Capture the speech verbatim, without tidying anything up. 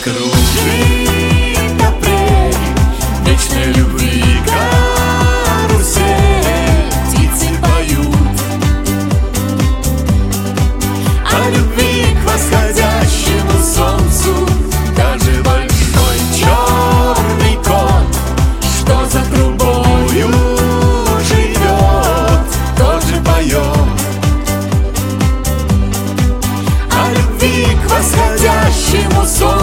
кружит апрель, вечной любви карусель, птицы поют о любви к восходящему солнцу. Даже большой черный кот, что за трубою живет, тоже поет о любви к восходящему солнцу.